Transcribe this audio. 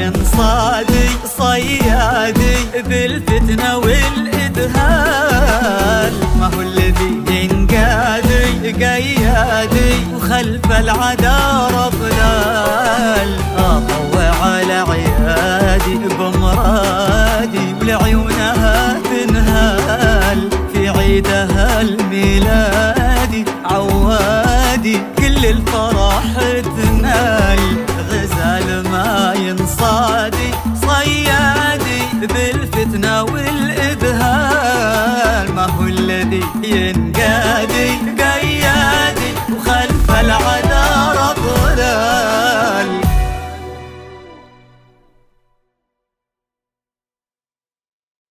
ينصادي صيادي بالفتنة والإذهال، ما هو الذي ينقادي قيادي وخلف العدا رفلال. أطوع على عيادي بمرادي ولعيونها تنهال، في عيدها الميلادي عوادي كل الفرح تنال. غزال ما ينصادي صيادي بالفتنة والإذهال، ما هو الذي ينقادي